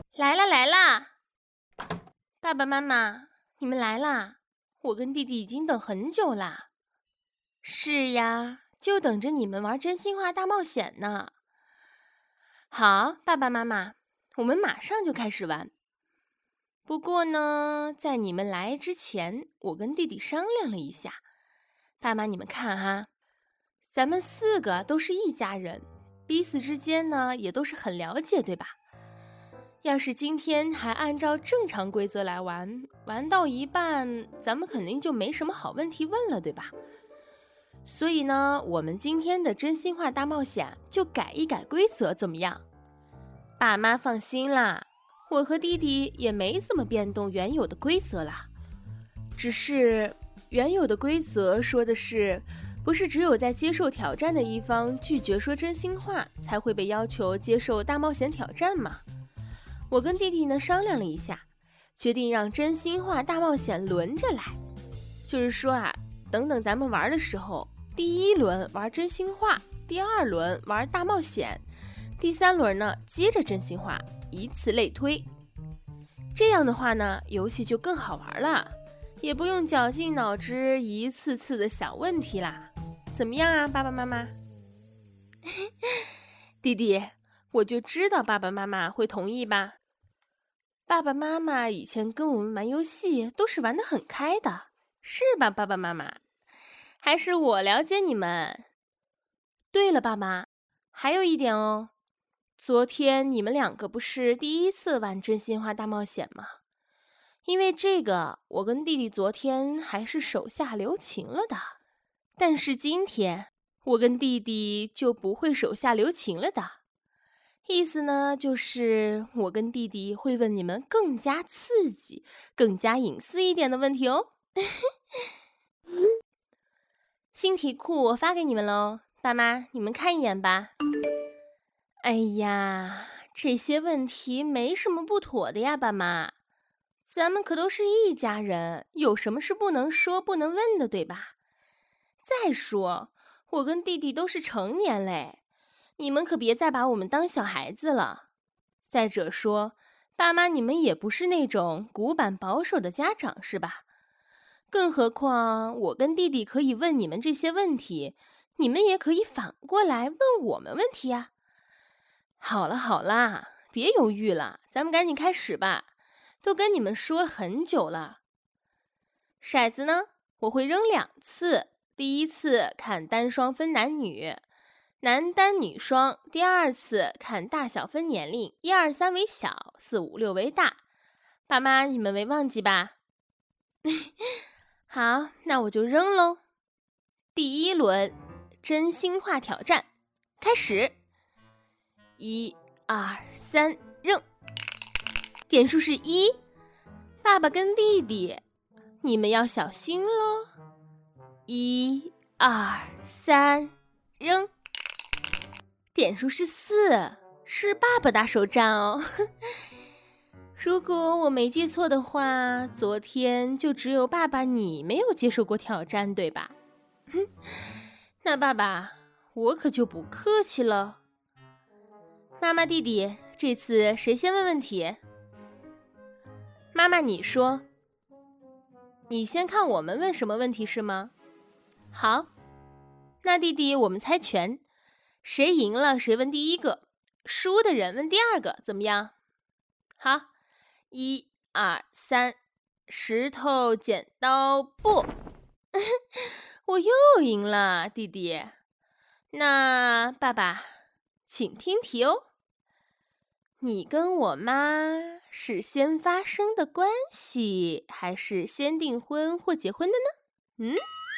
来啦来啦！爸爸妈妈，你们来啦！我跟弟弟已经等很久啦。是呀，就等着你们玩真心话大冒险呢。好，爸爸妈妈，我们马上就开始玩。不过呢，在你们来之前，我跟弟弟商量了一下。爸妈，你们看哈，咱们4个都是一家人，彼此之间呢也都是很了解，对吧？要是今天还按照正常规则来玩，玩到一半，咱们肯定就没什么好问题问了，对吧？所以呢，我们今天的真心话大冒险就改一改规则，怎么样？爸妈放心啦，我和弟弟也没怎么变动原有的规则啦。只是原有的规则说的是，不是只有在接受挑战的一方拒绝说真心话，才会被要求接受大冒险挑战吗？我跟弟弟呢商量了一下，决定让真心话大冒险轮着来。就是说啊，等咱们玩的时候，第1轮玩真心话，第2轮玩大冒险，第3轮呢接着真心话，以此类推。这样的话呢，游戏就更好玩了，也不用绞尽脑汁一次次的想问题啦。怎么样啊，爸爸妈妈？弟弟，我就知道爸爸妈妈会同意吧。爸爸妈妈以前跟我们玩游戏都是玩得很开的，是吧，爸爸妈妈？还是我了解你们。对了，爸妈，还有一点哦，昨天你们2个不是第1次玩真心话大冒险吗？因为这个，我跟弟弟昨天还是手下留情了的。但是今天，我跟弟弟就不会手下留情了的。意思呢，就是我跟弟弟会问你们更加刺激、更加隐私一点的问题哦。新题库我发给你们喽，爸妈，你们看一眼吧。哎呀，这些问题没什么不妥的呀，爸妈。咱们可都是一家人，有什么是不能说、不能问的，对吧？再说，我跟弟弟都是成年嘞。你们可别再把我们当小孩子了。再者说，爸妈你们也不是那种古板保守的家长，是吧？更何况我跟弟弟可以问你们这些问题，你们也可以反过来问我们问题呀。好了好啦，别犹豫了，咱们赶紧开始吧。都跟你们说了很久了。骰子呢，我会扔2次，第1次看单双分男女，男单女双，第2次看大小分年龄，1、2、3为小，4、5、6为大。爸妈，你们没忘记吧？好，那我就扔喽。第1轮真心话挑战开始，1、2、3，扔。点数是1。爸爸跟弟弟，你们要小心咯。1、2、3，扔。点数是4，是爸爸打手战哦。如果我没记错的话，昨天就只有爸爸你没有接受过挑战，对吧？那爸爸，我可就不客气了。妈妈弟弟，这次谁先问问题？妈妈你说。你先看我们问什么问题是吗？好，那弟弟我们猜拳，谁赢了谁问第1个，输的人问第2个，怎么样？好，1、2、3，石头剪刀布。我又赢了，弟弟。那爸爸，请听题哦。你跟我妈是先发生的关系，还是先订婚或结婚的呢？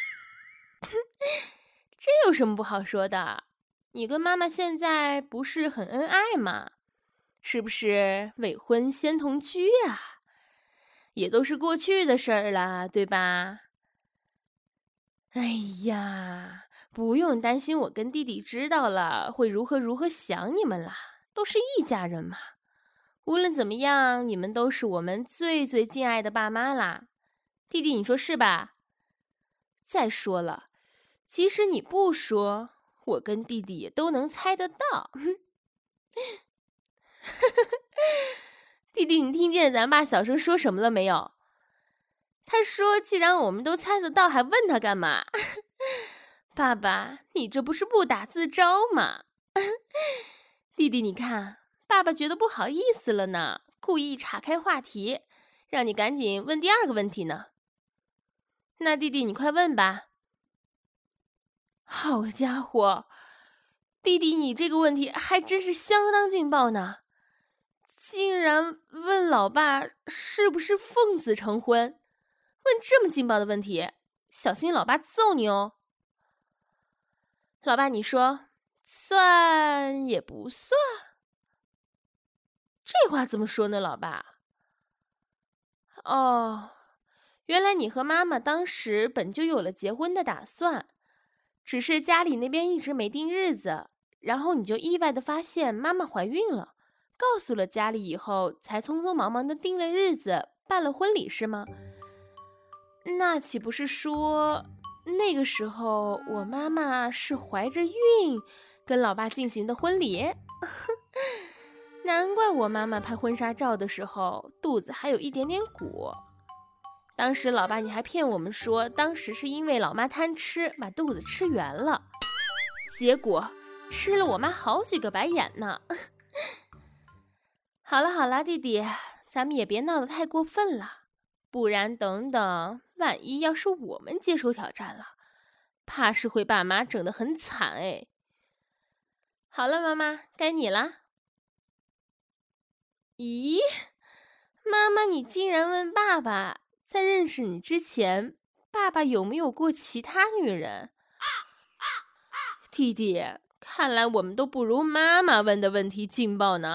这有什么不好说的？你跟妈妈现在不是很恩爱吗？是不是未婚先同居啊？也都是过去的事儿了，对吧？哎呀，不用担心，我跟弟弟知道了会如何想你们啦，都是一家人嘛。无论怎么样，你们都是我们最最敬爱的爸妈啦。弟弟，你说是吧？再说了，即使你不说，我跟弟弟也都能猜得到。 弟弟，你听见咱爸小声说什么了没有？他说既然我们都猜得到，还问他干嘛？爸爸，你这不是不打自招吗？弟弟，你看，爸爸觉得不好意思了呢，故意岔开话题，让你赶紧问第二个问题呢。那弟弟，你快问吧。好家伙，弟弟，你这个问题还真是相当劲爆呢，竟然问老爸是不是奉子成婚，问这么劲爆的问题，小心老爸揍你哦。老爸，你说算也不算？这话怎么说呢，老爸？哦，原来你和妈妈当时本就有了结婚的打算，只是家里那边一直没定日子，然后你就意外的发现妈妈怀孕了，告诉了家里以后，才匆匆忙忙的定了日子，办了婚礼，是吗？那岂不是说那个时候我妈妈是怀着孕跟老爸进行的婚礼？难怪我妈妈拍婚纱照的时候肚子还有一点点鼓。当时老爸你还骗我们说当时是因为老妈贪吃把肚子吃圆了，结果吃了我妈好几个白眼呢。好了好了，弟弟，咱们也别闹得太过分了，不然等等万一要是我们接受挑战了，怕是会把妈整得很惨哎。好了，妈妈，该你了。咦，妈妈，你竟然问爸爸，在认识你之前，爸爸有没有过其他女人？弟弟，看来我们都不如妈妈问的问题劲爆呢。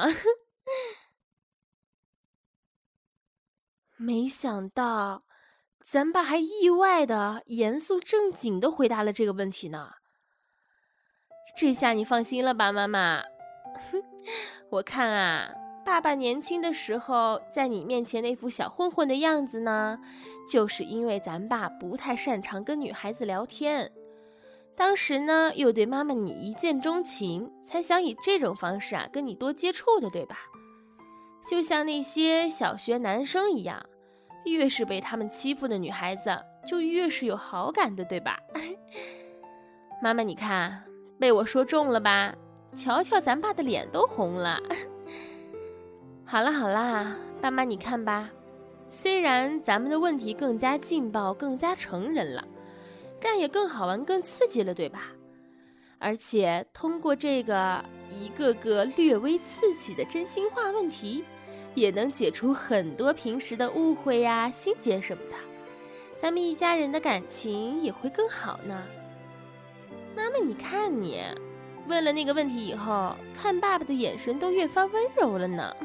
没想到，咱爸还意外的严肃正经的回答了这个问题呢。这下你放心了吧，妈妈？我看啊，爸爸年轻的时候在你面前那副小混混的样子呢，就是因为咱爸不太擅长跟女孩子聊天，当时呢又对妈妈你一见钟情，才想以这种方式跟你多接触的，对吧？就像那些小学男生一样，越是被他们欺负的女孩子就越是有好感的，对吧？妈妈你看，被我说中了吧？瞧瞧咱爸的脸都红了。好了好啦，爸妈你看吧，虽然咱们的问题更加劲爆更加成人了，但也更好玩更刺激了，对吧？而且通过这个一个个略微刺激的真心话问题，也能解除很多平时的误会呀、心结什么的，咱们一家人的感情也会更好呢。妈妈你看你问了那个问题以后，看爸爸的眼神都越发温柔了呢。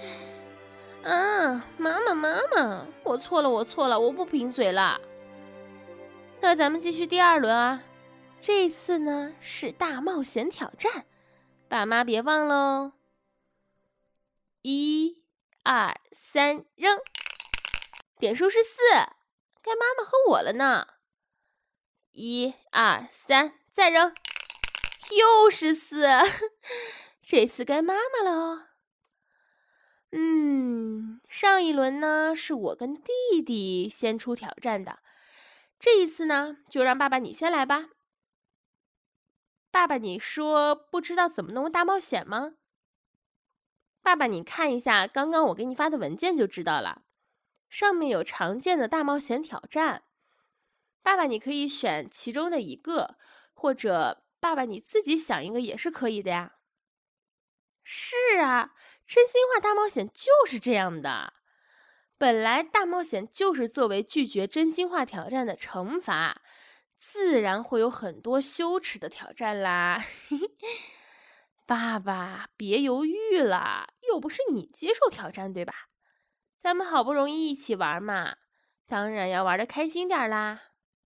妈妈，我错了，我不贫嘴了。那咱们继续第二轮啊，这次呢是大冒险挑战，爸妈别忘喽。1、2、3，扔！点数是4，该妈妈和我了呢。1、2、3，再扔！又是4，这次该妈妈了哦。上一轮呢是我跟弟弟先出挑战的，这一次呢就让爸爸你先来吧。爸爸，你说不知道怎么弄大冒险吗？爸爸，你看一下刚刚我给你发的文件就知道了，上面有常见的大冒险挑战。爸爸，你可以选其中的一个，或者爸爸你自己想一个也是可以的呀。是啊，真心话大冒险就是这样的。本来大冒险就是作为拒绝真心话挑战的惩罚，自然会有很多羞耻的挑战啦。爸爸，别犹豫了，又不是你接受挑战，对吧？咱们好不容易一起玩嘛，当然要玩得开心点啦。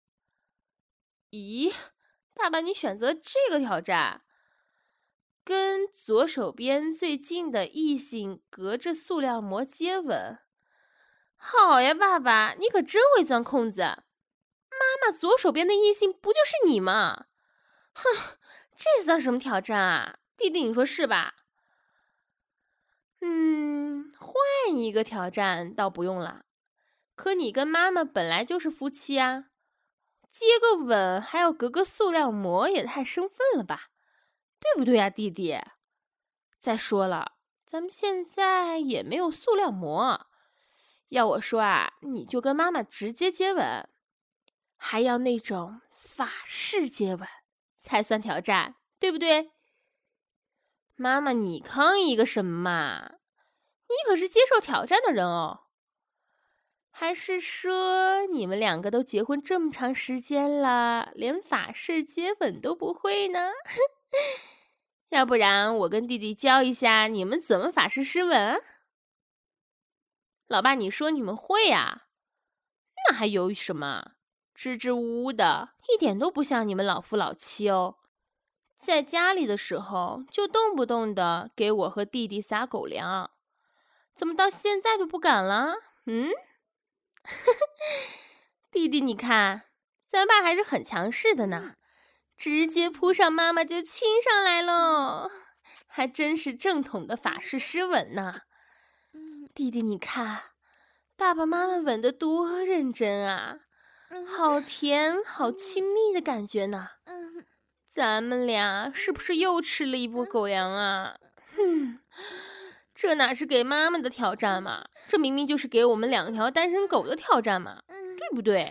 咦，爸爸，你选择这个挑战，跟左手边最近的异性隔着塑料膜接吻。好呀，爸爸，你可真会钻空子。妈妈左手边的异性不就是你吗？哼，这算什么挑战啊？弟弟，你说是吧？换你一个挑战倒不用了，可你跟妈妈本来就是夫妻啊，接个吻还要隔个塑料膜，也太生分了吧，对不对呀，弟弟？再说了，咱们现在也没有塑料膜，要我说啊，你就跟妈妈直接接吻，还要那种法式接吻才算挑战，对不对？妈妈，你抗议个什么嘛？你可是接受挑战的人哦。还是说你们两个都结婚这么长时间了，连法式接吻都不会呢？要不然我跟弟弟教一下你们怎么法式湿吻？老爸，你说你们会啊？那还犹豫什么？支支吾吾的，一点都不像你们老夫老妻哦。在家里的时候，就动不动的给我和弟弟撒狗粮，怎么到现在就不敢了？弟弟，你看，咱爸还是很强势的呢，直接扑上妈妈就亲上来喽，还真是正统的法式湿吻呢。弟弟，你看，爸爸妈妈吻得多认真啊，好甜好亲密的感觉呢。咱们俩是不是又吃了一波狗粮啊？这哪是给妈妈的挑战嘛？这明明就是给我们两条单身狗的挑战嘛，对不对？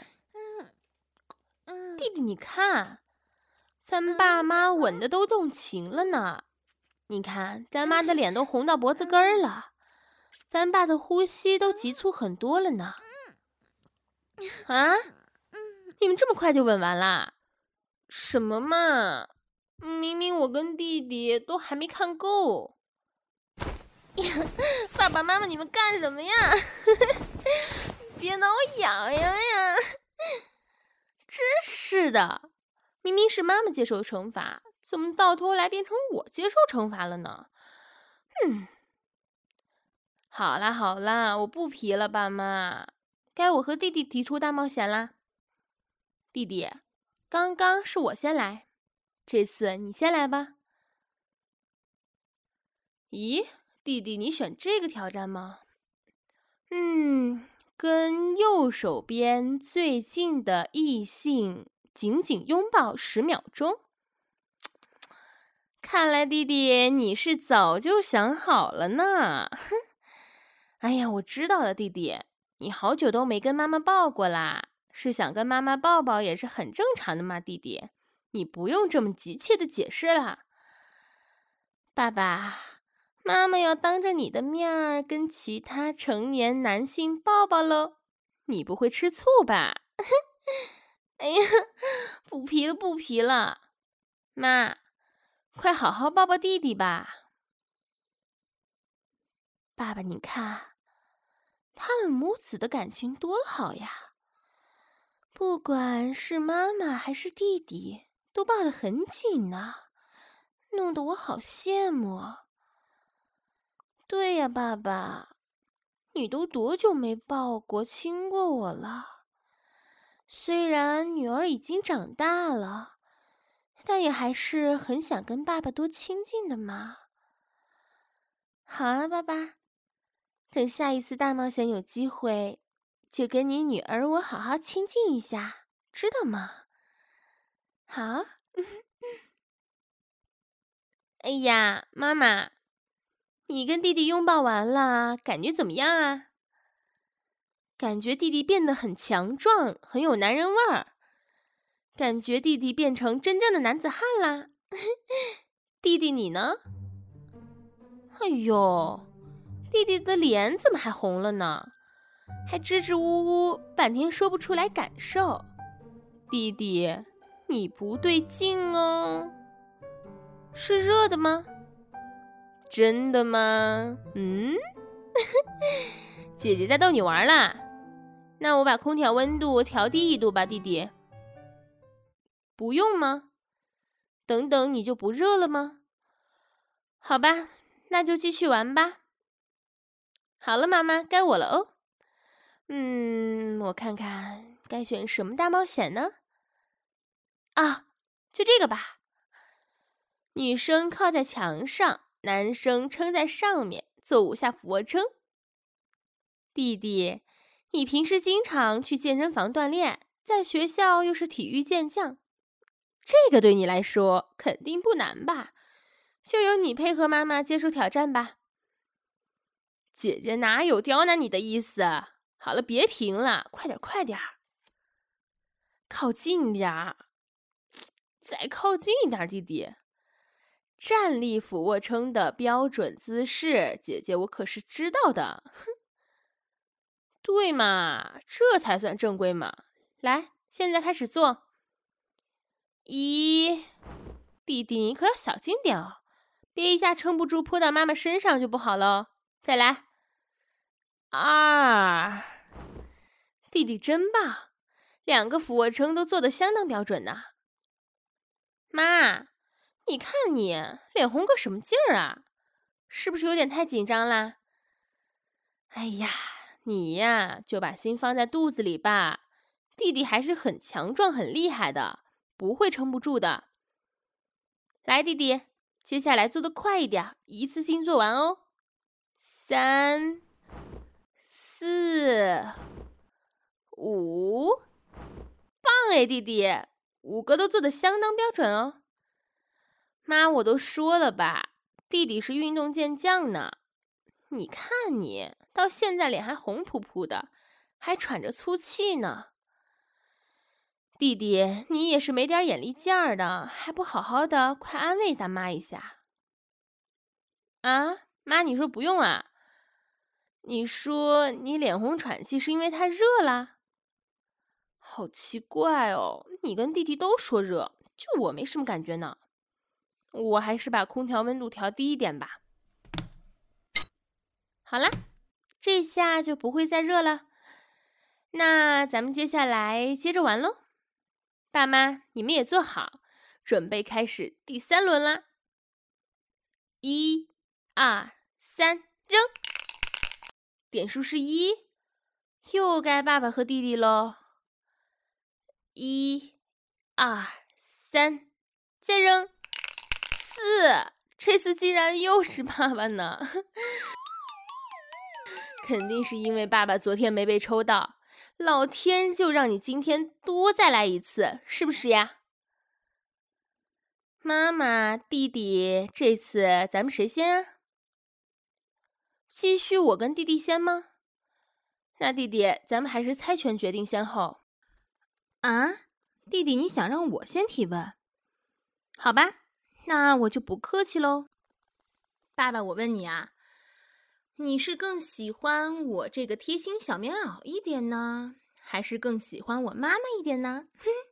弟弟，你看，咱们爸妈吻的都动情了呢。你看，咱妈的脸都红到脖子根儿了，咱爸的呼吸都急促很多了呢。啊？你们这么快就吻完啦？什么嘛！明明我跟弟弟都还没看够。爸爸妈妈，你们干什么呀？别挠我痒痒呀！真是的，明明是妈妈接受惩罚，怎么到头来变成我接受惩罚了呢？好啦好啦，我不皮了，爸妈，该我和弟弟提出大冒险啦。弟弟，刚刚是我先来，这次你先来吧。咦，弟弟，你选这个挑战吗？跟右手边最近的异性紧紧拥抱10秒钟。看来弟弟你是早就想好了呢。哎呀，我知道了，弟弟，你好久都没跟妈妈抱过啦，是想跟妈妈抱抱也是很正常的嘛，弟弟，你不用这么急切的解释了。爸爸，妈妈要当着你的面儿跟其他成年男性抱抱喽，你不会吃醋吧？哎呀，不皮了不皮了，妈，快好好抱抱弟弟吧。爸爸，你看，他们母子的感情多好呀，不管是妈妈还是弟弟，都抱得很紧呢，弄得我好羡慕啊。对呀，爸爸，你都多久没抱过、亲过我了？虽然女儿已经长大了，但也还是很想跟爸爸多亲近的嘛。好啊，爸爸，等下一次大冒险有机会，就跟你女儿我好好亲近一下，知道吗？好。哎呀，妈妈，你跟弟弟拥抱完了，感觉怎么样啊？感觉弟弟变得很强壮，很有男人味儿。感觉弟弟变成真正的男子汉啦。弟弟你呢？哎呦，弟弟的脸怎么还红了呢？还支支吾吾，半天说不出来感受。弟弟，你不对劲哦。是热的吗？真的吗？姐姐在逗你玩啦。那我把空调温度调低1度吧，弟弟。不用吗？等等你就不热了吗？好吧，那就继续玩吧。好了，妈妈，该我了哦。我看看该选什么大冒险呢？啊，就这个吧。女生靠在墙上，男生撑在上面，做5下俯卧撑。 弟弟，你平时经常去健身房锻炼，在学校又是体育健将，这个对你来说肯定不难吧？就由你配合妈妈接受挑战吧。姐姐哪有刁难你的意思？好了，别评了，快点快点，靠近点儿，再靠近一点，弟弟。站立俯卧撑的标准姿势，姐姐我可是知道的。哼，对嘛，这才算正规嘛。来，现在开始做。一，弟弟你可要小心点哦，别一下撑不住扑到妈妈身上就不好了。再来。二，弟弟真棒，2个俯卧撑都做得相当标准呢。妈，你看你脸红个什么劲儿啊？是不是有点太紧张啦？哎呀，你呀就把心放在肚子里吧。弟弟还是很强壮很厉害的，不会撑不住的。来，弟弟，接下来做得快一点，一次性做完哦。3、4、5，棒哎，弟弟，5个都做得相当标准哦。妈，我都说了吧，弟弟是运动健将呢。你看你，到现在脸还红扑扑的，还喘着粗气呢。弟弟，你也是没点眼力劲儿的，还不好好的，快安慰咱妈一下。啊，妈，你说不用啊？你说你脸红喘气是因为太热啦？好奇怪哦，你跟弟弟都说热，就我没什么感觉呢。我还是把空调温度调低一点吧。好啦，这下就不会再热了。那咱们接下来接着玩喽。爸妈，你们也坐好，准备开始第3轮啦。1、2、3，扔！点数是1，又该爸爸和弟弟喽。1、2、3，再扔！4，这次竟然又是爸爸呢。肯定是因为爸爸昨天没被抽到，老天就让你今天多再来一次，是不是呀？妈妈，弟弟，这次咱们谁先啊？继续我跟弟弟先吗？那弟弟，咱们还是猜拳决定先后。啊，弟弟，你想让我先提问？好吧，那我就不客气喽。爸爸，我问你啊，你是更喜欢我这个贴心小棉袄一点呢，还是更喜欢我妈妈一点呢？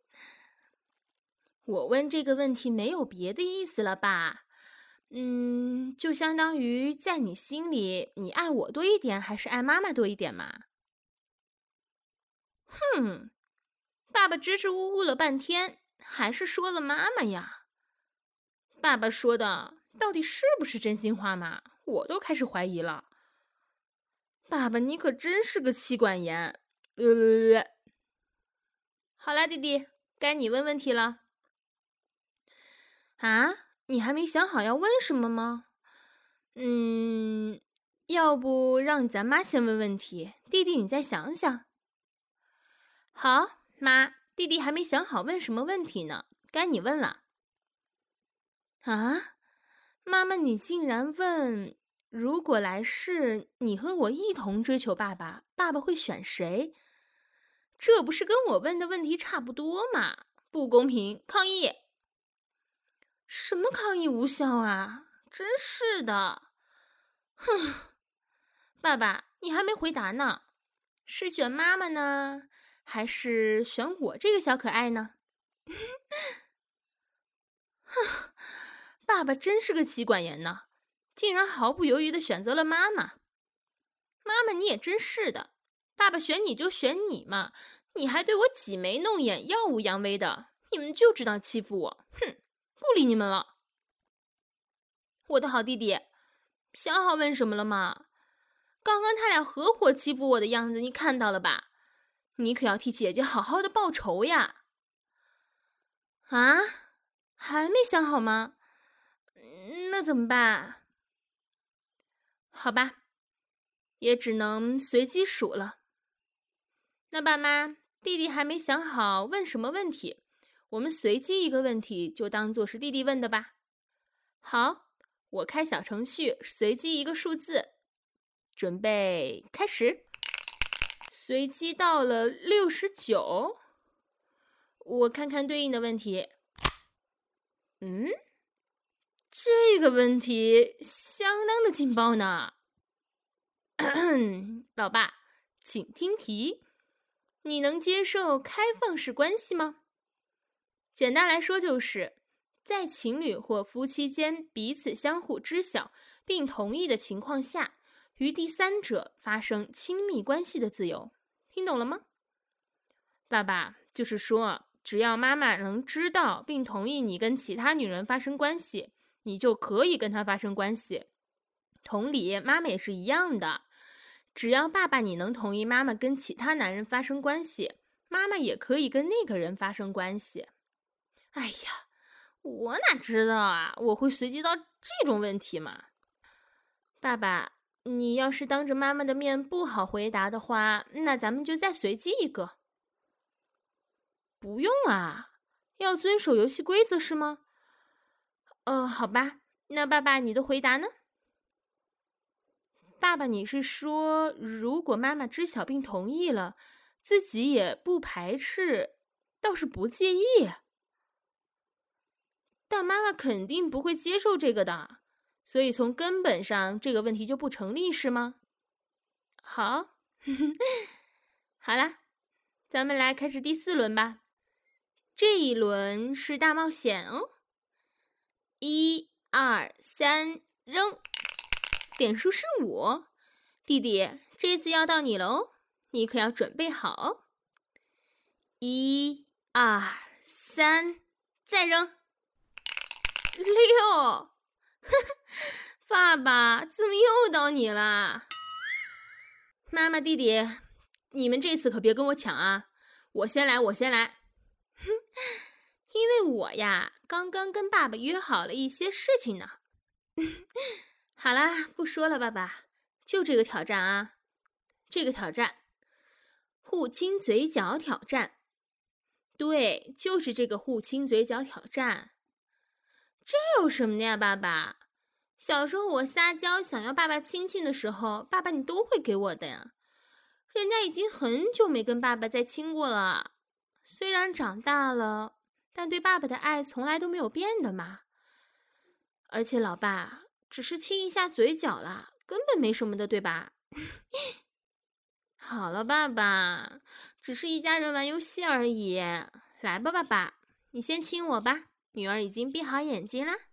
我问这个问题没有别的意思了吧？就相当于在你心里，你爱我多一点，还是爱妈妈多一点嘛？哼，爸爸支支吾吾了半天，还是说了妈妈呀。爸爸说的到底是不是真心话嘛？我都开始怀疑了。爸爸，你可真是个妻管严。好啦，弟弟，该你问问题了。啊，你还没想好要问什么吗？要不让咱妈先问问题，弟弟你再想想。好，妈，弟弟还没想好问什么问题呢，该你问了。啊，妈妈，你竟然问，如果来世你和我一同追求爸爸，爸爸会选谁？这不是跟我问的问题差不多吗？不公平，抗议！什么抗议无效啊？真是的！哼，爸爸，你还没回答呢，是选妈妈呢，还是选我这个小可爱呢？哼，爸爸真是个妻管严呢，竟然毫不犹豫地选择了妈妈。妈妈，你也真是的，爸爸选你就选你嘛，你还对我挤眉弄眼、耀武扬威的，你们就知道欺负我，哼，不理你们了。我的好弟弟，想好问什么了吗？刚刚他俩合伙欺负我的样子，你看到了吧？你可要替姐姐好好的报仇呀！啊，还没想好吗？那怎么办？好吧， 也只能随机数了。那爸妈，弟弟还没想好问什么问题，我们随机一个问题就当做是弟弟问的吧。好，我开小程序，随机一个数字，准备开始。随机到了69，我看看对应的问题。这个问题相当的劲爆呢。老爸，请听题。你能接受开放式关系吗？简单来说就是在情侣或夫妻间彼此相互知晓并同意的情况下，与第三者发生亲密关系的自由。听懂了吗？爸爸，就是说只要妈妈能知道并同意你跟其他女人发生关系，你就可以跟她发生关系。同理，妈妈也是一样的，只要爸爸你能同意妈妈跟其他男人发生关系，妈妈也可以跟那个人发生关系。哎呀，我哪知道啊，我会随机到这种问题嘛。爸爸，你要是当着妈妈的面不好回答的话，那咱们就再随机一个。不用啊，要遵守游戏规则是吗？好吧，那爸爸你的回答呢？爸爸，你是说如果妈妈知晓并同意了，自己也不排斥，倒是不介意？但妈妈肯定不会接受这个的，所以从根本上这个问题就不成立，是吗？好，好啦，咱们来开始第4轮吧。这一轮是大冒险哦。1、2、3，扔！点数是5。弟弟，这次要到你了哦，你可要准备好。1、2、3，再扔！6！爸爸，怎么又到你了？妈妈，弟弟，你们这次可别跟我抢啊！我先来。因为我呀，刚刚跟爸爸约好了一些事情呢。好啦，不说了，爸爸，就这个挑战啊。这个挑战，互亲嘴角挑战。对，就是这个互亲嘴角挑战。这有什么的呀，爸爸？小时候我撒娇想要爸爸亲亲的时候，爸爸你都会给我的呀。人家已经很久没跟爸爸再亲过了，虽然长大了，但对爸爸的爱从来都没有变的嘛。而且老爸只是亲一下嘴角啦，根本没什么的，对吧？好了，爸爸，只是一家人玩游戏而已。来吧，爸爸，你先亲我吧，女儿已经闭好眼睛啦。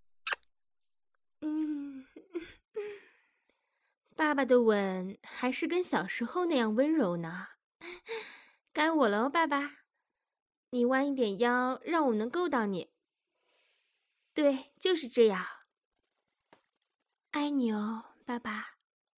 爸爸的吻还是跟小时候那样温柔呢。该我了哦，爸爸，你弯一点腰，让我能够到你。对，就是这样。爱你哦，爸爸。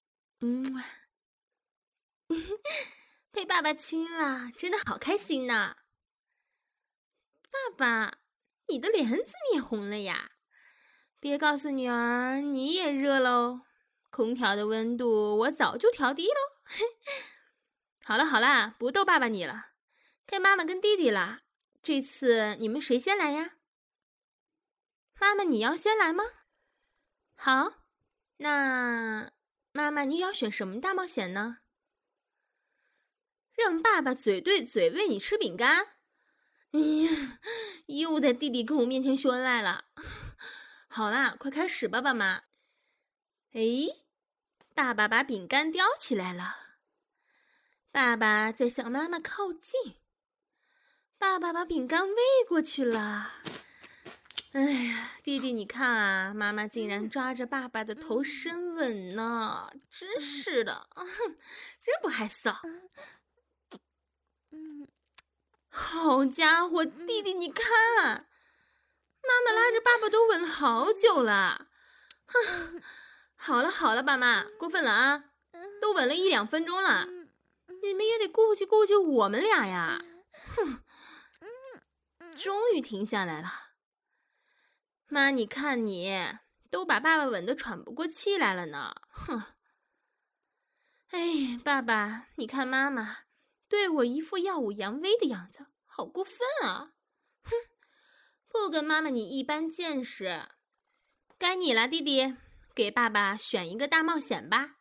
被爸爸亲了，真的好开心呢。爸爸，你的脸怎么也红了呀？别告诉女儿你也热喽。空调的温度我早就调低喽。好啦，不逗爸爸你了，该妈妈跟弟弟啦。这次你们谁先来呀？妈妈，你要先来吗？好，那妈妈你要选什么大冒险呢？让爸爸嘴对嘴喂你吃饼干？哎呀，又在弟弟跟我面前秀恩爱了。好啦，快开始吧，爸妈。爸爸把饼干叼起来了。爸爸在向妈妈靠近。爸爸把饼干喂过去了。哎呀，弟弟你看啊，妈妈竟然抓着爸爸的头深吻呢，真是的，真不害臊。好家伙，弟弟你看，妈妈拉着爸爸都吻了好久了。好了，爸妈，过分了啊！都吻了1、2分钟了，你们也得顾及顾及我们俩呀。终于停下来了。妈，你看你都把爸爸吻得喘不过气来了呢。 哎，爸爸，你看妈妈对我一副耀武扬威的样子，好过分啊！哼，不跟妈妈你一般见识。该你了，弟弟，给爸爸选一个大冒险吧。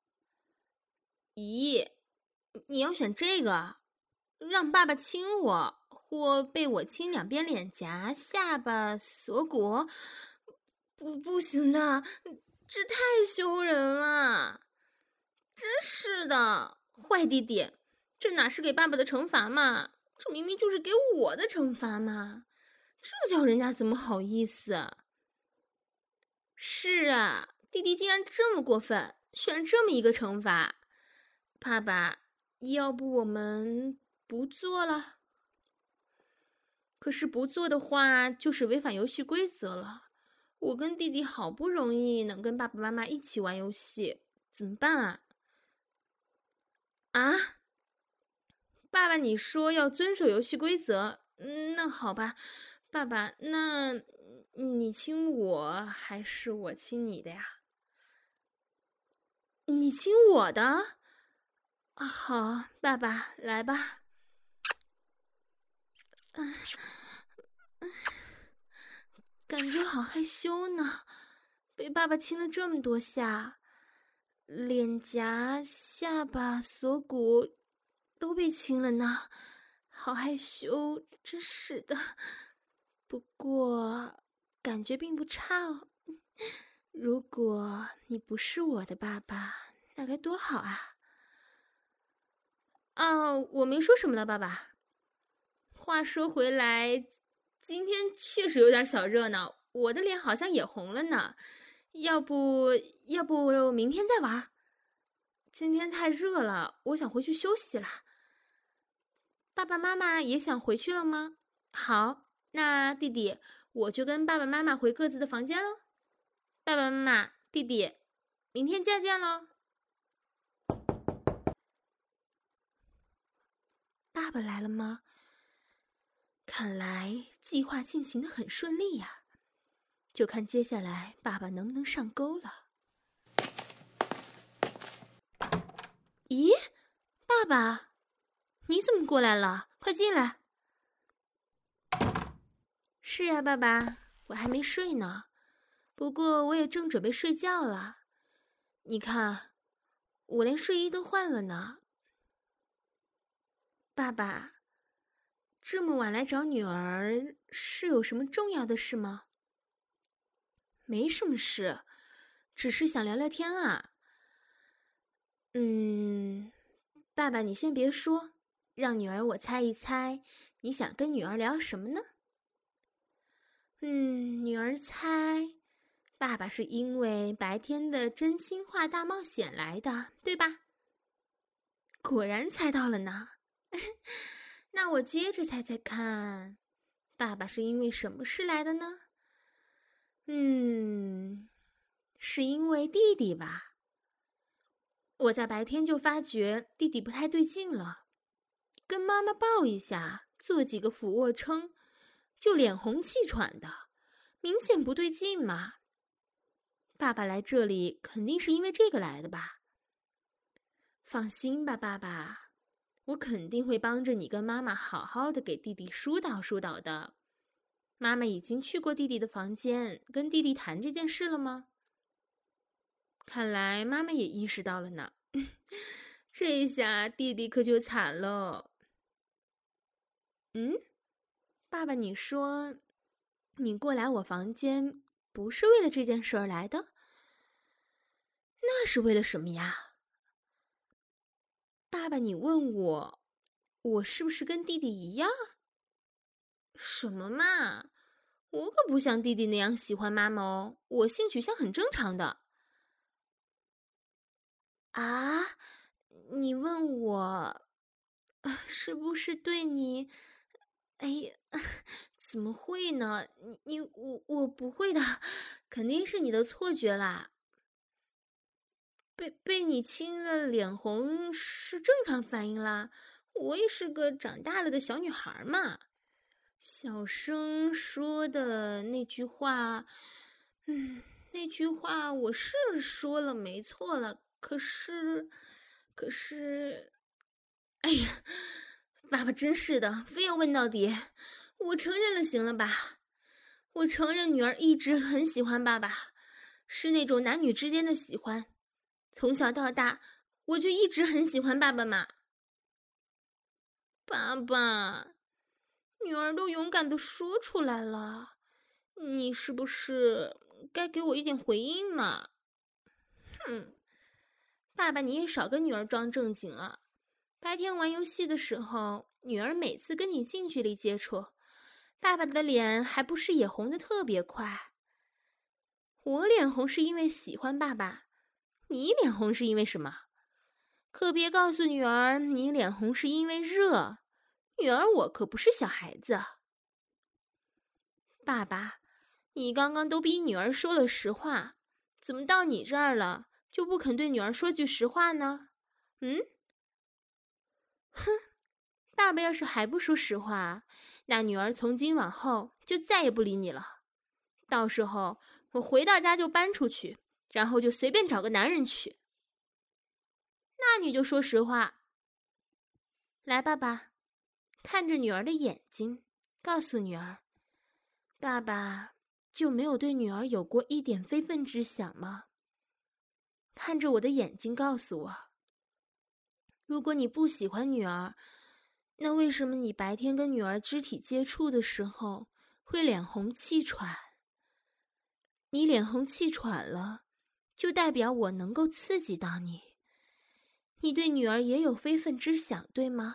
咦，你要选这个？让爸爸亲我，或被我亲两边脸颊、下巴、锁骨？不行的，这太羞人了！真是的，坏弟弟，这哪是给爸爸的惩罚嘛？这明明就是给我的惩罚嘛！这叫人家怎么好意思？是啊，弟弟竟然这么过分，选这么一个惩罚。爸爸，要不我们不做了？可是不做的话，就是违反游戏规则了。我跟弟弟好不容易能跟爸爸妈妈一起玩游戏，怎么办啊？啊，爸爸，你说要遵守游戏规则，那好吧，爸爸，那你亲我还是我亲你的呀？你亲我的？啊，好，爸爸，来吧。感觉好害羞呢，被爸爸亲了这么多下，脸颊、下巴、锁骨都被亲了呢，好害羞，真是的。不过感觉并不差哦。如果你不是我的爸爸，那该多好啊！哦，我没说什么了，爸爸。话说回来，今天确实有点小热闹，我的脸好像也红了呢。要不明天再玩？今天太热了，我想回去休息啦。爸爸妈妈也想回去了吗？好，那弟弟，我就跟爸爸妈妈回各自的房间喽。爸爸妈妈，弟弟，明天再见喽。爸爸来了吗？看来计划进行得很顺利呀，就看接下来爸爸能不能上钩了。咦，爸爸，你怎么过来了？快进来。是呀，爸爸，我还没睡呢，不过我也正准备睡觉了。你看，我连睡衣都换了呢。爸爸，这么晚来找女儿，是有什么重要的事吗？没什么事，只是想聊聊天啊。爸爸，你先别说，让女儿我猜一猜，你想跟女儿聊什么呢？女儿猜，爸爸是因为白天的真心话大冒险来的，对吧？果然猜到了呢。那我接着猜猜看，爸爸是因为什么事来的呢？是因为弟弟吧？我在白天就发觉弟弟不太对劲了，跟妈妈抱一下，做几个俯卧撑，就脸红气喘的，明显不对劲嘛。爸爸来这里肯定是因为这个来的吧？放心吧，爸爸，我肯定会帮着你跟妈妈好好的给弟弟疏导疏导的。妈妈已经去过弟弟的房间，跟弟弟谈这件事了吗？看来妈妈也意识到了呢。这下弟弟可就惨了。爸爸，你说你过来我房间不是为了这件事儿来的？那是为了什么呀？爸爸，你问我，我是不是跟弟弟一样？什么嘛！我可不像弟弟那样喜欢妈妈哦，我性取向很正常的。啊，你问我，是不是对你？哎呀，怎么会呢？我不会的，肯定是你的错觉啦。被你亲了脸红是正常反应啦，我也是个长大了的小女孩嘛。小声说的那句话，那句话我是说了没错了，可是可是，哎呀，爸爸真是的，非要问到底。我承认了，行了吧？我承认女儿一直很喜欢爸爸，是那种男女之间的喜欢。从小到大，我就一直很喜欢爸爸嘛。爸爸，女儿都勇敢地说出来了，你是不是该给我一点回应嘛？哼，爸爸你也少跟女儿装正经了。白天玩游戏的时候，女儿每次跟你近距离接触，爸爸的脸还不是也红得特别快。我脸红是因为喜欢爸爸，你脸红是因为什么？可别告诉女儿你脸红是因为热，女儿我可不是小孩子。爸爸，你刚刚都逼女儿说了实话，怎么到你这儿了就不肯对女儿说句实话呢？哼，爸爸要是还不说实话，那女儿从今往后就再也不理你了。到时候我回到家就搬出去，然后就随便找个男人娶。那你就说实话。来，爸爸，看着女儿的眼睛，告诉女儿，爸爸就没有对女儿有过一点非分之想吗？看着我的眼睛告诉我，如果你不喜欢女儿，那为什么你白天跟女儿肢体接触的时候会脸红气喘？你脸红气喘了，就代表我能够刺激到你。你对女儿也有非分之想，对吗？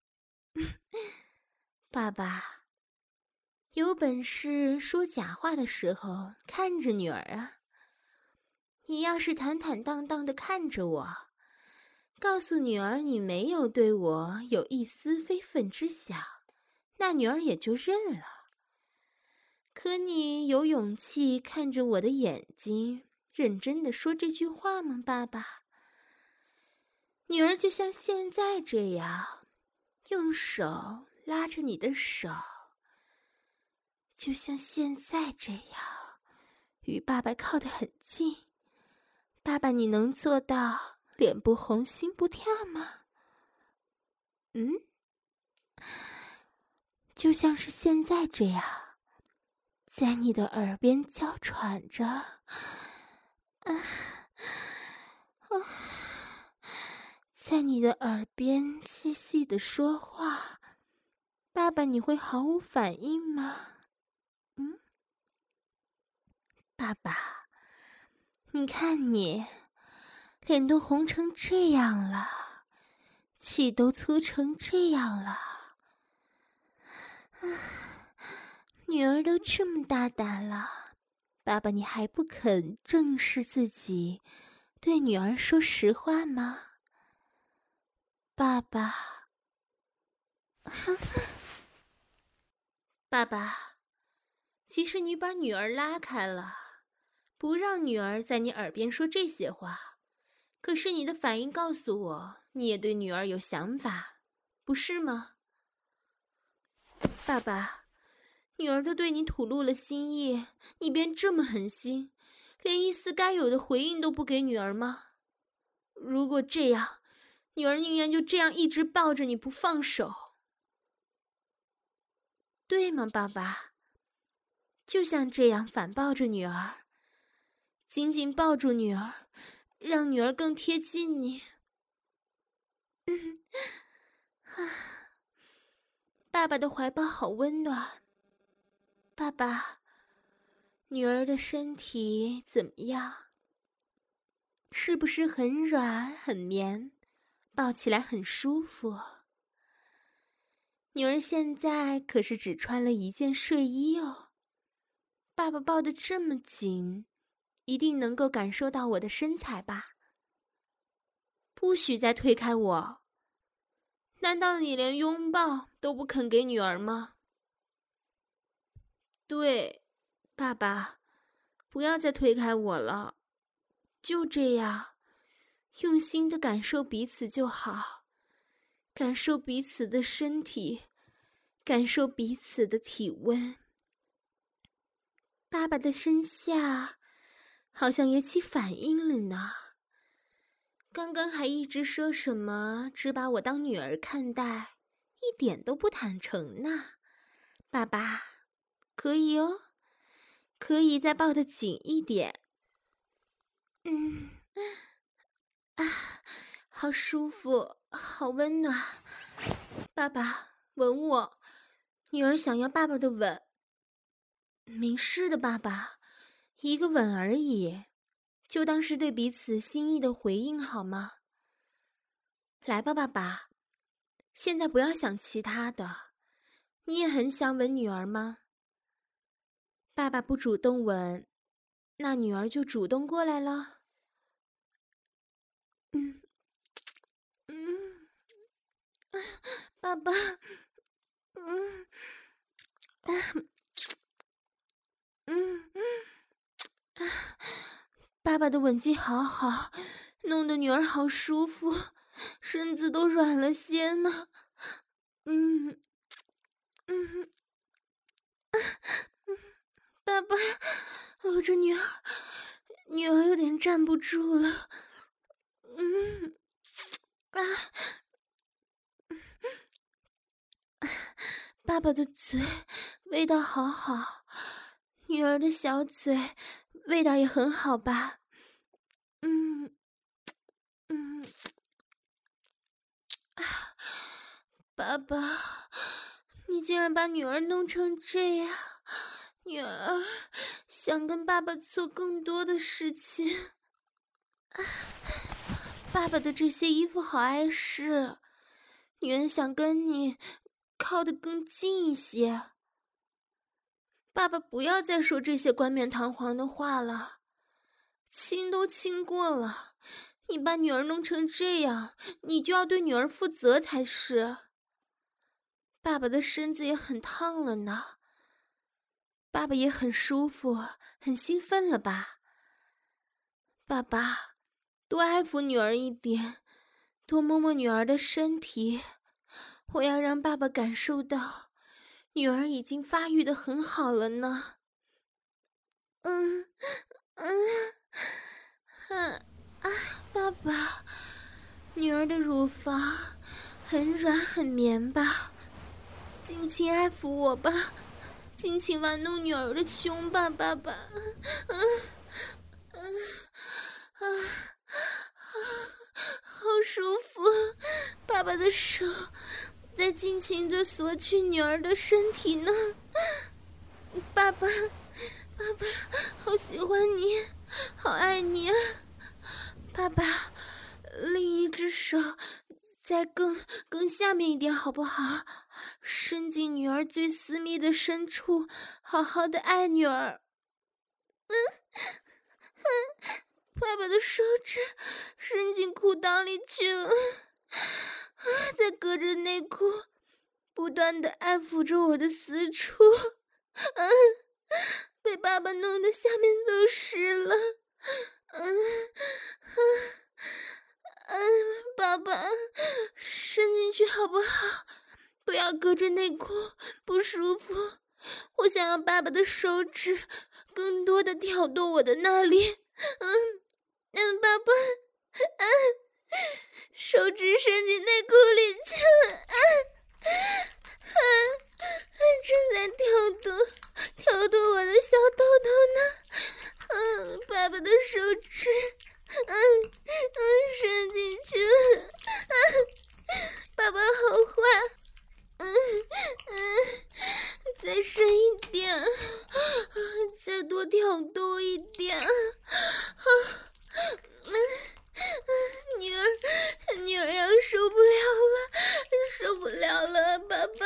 爸爸，有本事说假话的时候看着女儿啊。你要是坦坦荡荡地看着我，告诉女儿你没有对我有一丝非分之想，那女儿也就认了。可你有勇气看着我的眼睛，认真地说这句话吗，爸爸？女儿就像现在这样，用手拉着你的手，就像现在这样，与爸爸靠得很近。爸爸，你能做到脸不红心不跳吗？就像是现在这样，在你的耳边娇喘着，在你的耳边细细的说话。爸爸，你会毫无反应吗？爸爸，你看你，脸都红成这样了，气都粗成这样了。女儿都这么大胆了，爸爸你还不肯正视自己，对女儿说实话吗？爸爸，爸爸，其实你把女儿拉开了，不让女儿在你耳边说这些话，可是你的反应告诉我，你也对女儿有想法，不是吗？爸爸，女儿都对你吐露了心意，你便这么狠心，连一丝该有的回应都不给女儿吗？如果这样，女儿宁愿就这样一直抱着你不放手，对吗，爸爸？就像这样反抱着女儿，紧紧抱住女儿，让女儿更贴近你。爸爸的怀抱好温暖。爸爸，女儿的身体怎么样？是不是很软很绵，抱起来很舒服？女儿现在可是只穿了一件睡衣哦。爸爸抱得这么紧，一定能够感受到我的身材吧？不许再推开我！难道你连拥抱都不肯给女儿吗？对，爸爸，不要再推开我了，就这样，用心的感受彼此就好，感受彼此的身体，感受彼此的体温。爸爸的身下好像也起反应了呢， 刚刚还一直说什么只把我当女儿看待，一点都不坦诚呢。爸爸，可以哦，可以再抱得紧一点。好舒服，好温暖。爸爸，吻我，女儿想要爸爸的吻。没事的，爸爸，一个吻而已，就当是对彼此心意的回应好吗？来吧，爸爸，现在不要想其他的。你也很想吻女儿吗？爸爸不主动吻，那女儿就主动过来了。爸爸，爸爸的吻技好好，弄得女儿好舒服，身子都软了些呢。爸爸搂着女儿，女儿有点站不住了。爸爸的嘴味道好好，女儿的小嘴味道也很好吧？爸爸，你竟然把女儿弄成这样，女儿想跟爸爸做更多的事情。爸爸的这些衣服好碍事，女儿想跟你靠得更近一些。爸爸不要再说这些冠冕堂皇的话了，亲都亲过了，你把女儿弄成这样，你就要对女儿负责才是。爸爸的身子也很烫了呢，爸爸也很舒服，很兴奋了吧？爸爸，多爱抚女儿一点，多摸摸女儿的身体，我要让爸爸感受到女儿已经发育得很好了呢。爸爸，女儿的乳房很软很绵吧？尽情爱抚我吧，尽情玩弄女儿的胸吧，爸爸。好舒服，爸爸的手在尽情地索取女儿的身体呢。爸爸，爸爸，好喜欢你，好爱你啊！爸爸，另一只手再更下面一点好不好？伸进女儿最私密的深处，好好的爱女儿。爸爸的手指伸进裤裆里去了，再隔着内裤不断的爱抚着我的私处，被爸爸弄得下面都湿了。爸爸，伸进去好不好？不要隔着内裤，不舒服。我想要爸爸的手指更多的挑逗我的那里。爸爸，手指伸进内裤里去了，正在挑逗我的小豆豆呢。爸爸的手指，伸进去了。爸爸好坏，再深一点，再多挑逗一点。女儿要受不了了，爸爸。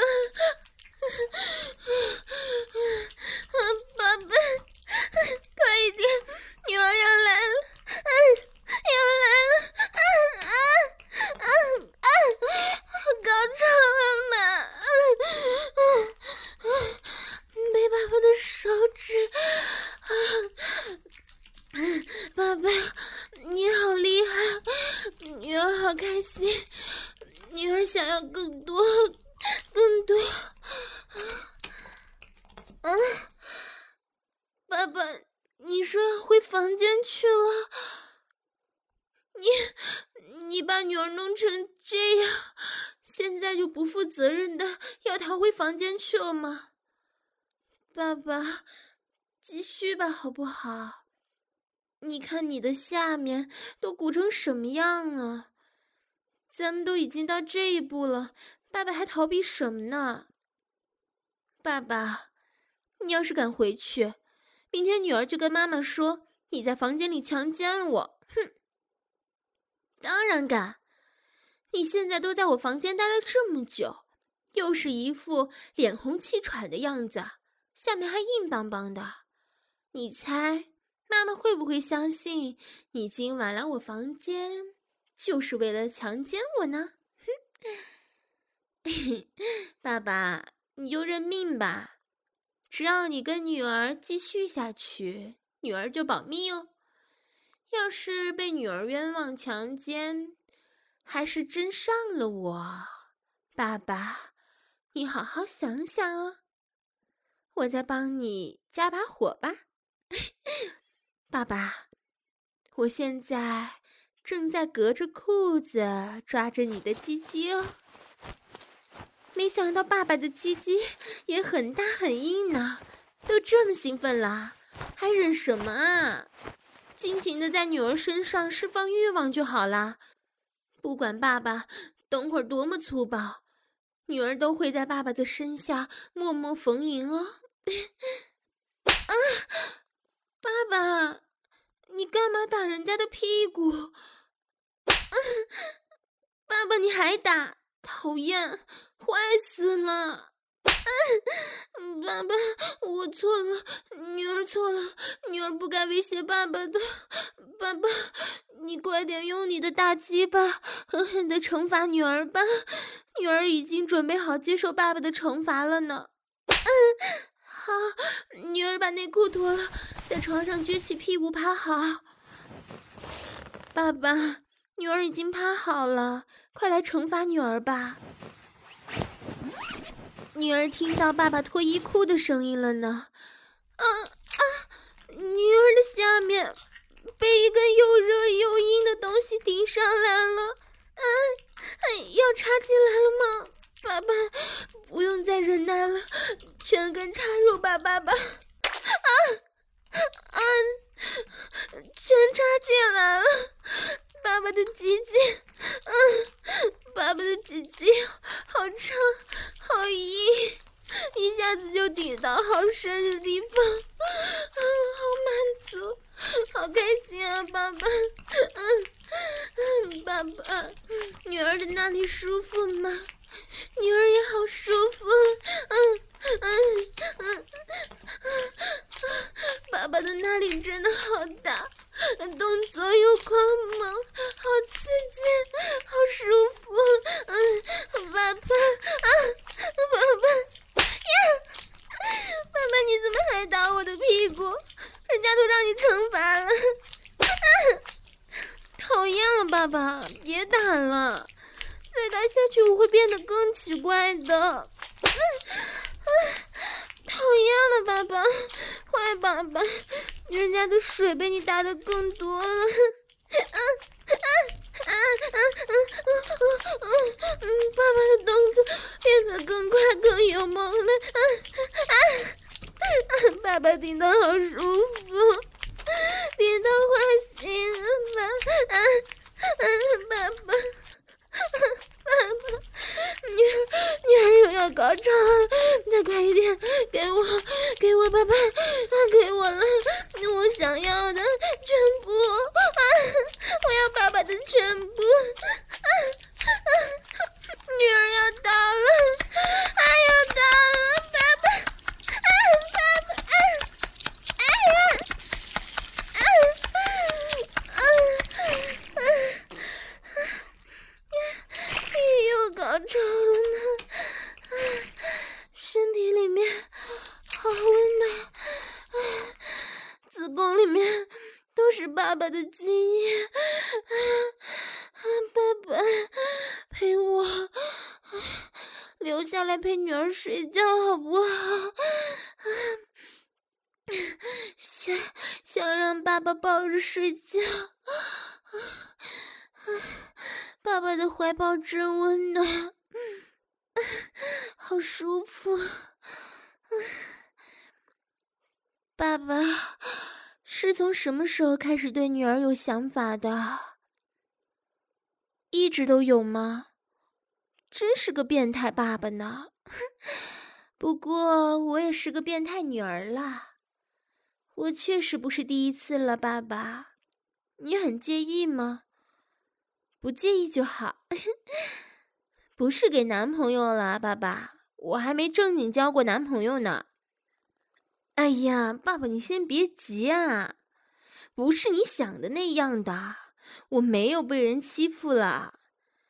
爸爸，快一点，女儿要来了，要来了，高潮了呢。被爸爸的手指，爸爸，你好厉害，女儿好开心，女儿想要更多。爸爸，你说要回房间去了？ 你把女儿弄成这样，现在就不负责任的要逃回房间去了吗？爸爸，继续吧，好不好？你看你的下面都鼓成什么样啊？咱们都已经到这一步了，爸爸还逃避什么呢？爸爸，你要是敢回去，明天女儿就跟妈妈说你在房间里强奸了我。哼！当然敢！你现在都在我房间待了这么久，又是一副脸红气喘的样子，下面还硬邦邦的，你猜妈妈会不会相信你今晚来我房间就是为了强奸我呢？哼！爸爸，你就认命吧，只要你跟女儿继续下去，女儿就保密哦。要是被女儿冤枉强奸，还是真上了我，爸爸，你好好想想哦。我再帮你加把火吧。爸爸，我现在正在隔着裤子抓着你的鸡鸡哦。没想到爸爸的鸡鸡也很大很硬呢，都这么兴奋了，还忍什么啊？尽情的在女儿身上释放欲望就好啦。不管爸爸等会儿多么粗暴，女儿都会在爸爸的身下默默逢迎哦。啊！爸爸，你干嘛打人家的屁股？爸爸，你还打，讨厌，坏死了！爸爸，我错了，女儿错了，女儿不该威胁爸爸的。爸爸，你快点用你的大鸡巴狠狠地惩罚女儿吧，女儿已经准备好接受爸爸的惩罚了呢。好，女儿把内裤脱了，在床上撅起屁股趴好。爸爸，女儿已经趴好了，快来惩罚女儿吧。女儿听到爸爸脱衣裤的声音了呢。女儿的下面被一根又热又硬的东西顶上来了。要插进来了吗？爸爸，不用再忍耐了，全根插入吧，爸爸。全插进来了，爸爸的鸡鸡，爸爸的鸡鸡好长好硬，一下子就顶到好深的地方，好满足，好开心啊，爸爸。爸爸，女儿的那里舒服吗？女儿也好舒服。爸爸的那里真的好大，动作又狂猛，好刺激，好舒服。爸爸，爸爸呀！爸爸，你怎么还打我的屁股？人家都让你惩罚了。讨厌了，爸爸，别打了，再打下去我会变得更奇怪的。讨厌了，爸爸，坏爸爸，人家的水被你打得更多了。爸爸的动作变得更快更勇猛了。爸爸听到好舒服，听到坏心了。爸爸，女儿又要高潮了，再快一点，给我爸爸，给我了，我想要的全部，我要爸爸的全部。女儿要到了，要到了，爸爸，爸爸，又高潮了呢，身体里面好温暖，子宫里面都是爸爸的精液。爸爸，陪我留下来陪女儿睡觉好不好？想让爸爸抱着睡觉。 爸爸的怀抱真温暖，好舒服。爸爸是从什么时候开始对女儿有想法的？一直都有吗？真是个变态爸爸呢。不过我也是个变态女儿啦。我确实不是第一次了，爸爸。你很介意吗？不介意就好。不是给男朋友了，爸爸，我还没正经交过男朋友呢。哎呀，爸爸，你先别急啊，不是你想的那样的，我没有被人欺负了。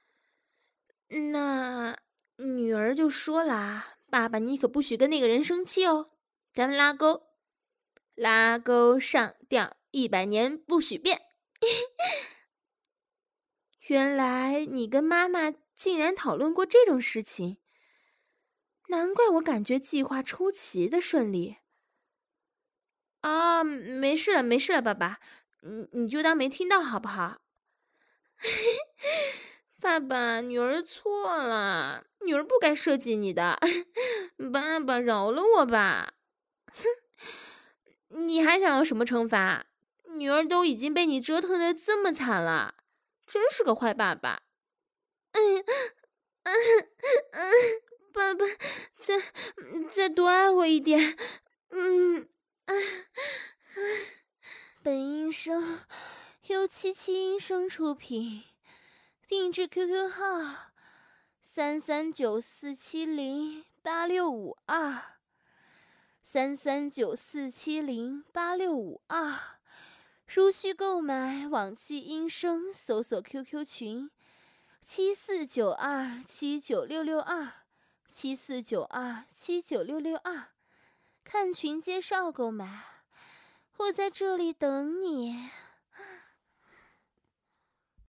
那女儿就说啦，爸爸，你可不许跟那个人生气哦，咱们拉钩，拉钩上吊100年不许变。原来你跟妈妈竟然讨论过这种事情，难怪我感觉计划出奇的顺利。啊，没事了，没事了，爸爸，你就当没听到好不好？爸爸，女儿错了，女儿不该设计你的，爸爸饶了我吧。你还想要什么惩罚？女儿都已经被你折腾得这么惨了，真是个坏爸爸。爸爸，再多爱我一点。本音声由77音声出品，定制 QQ 号339470865233947086552，如需购买往期音声，搜索 QQ 群7492796627492792，看群介绍购买。我在这里等你。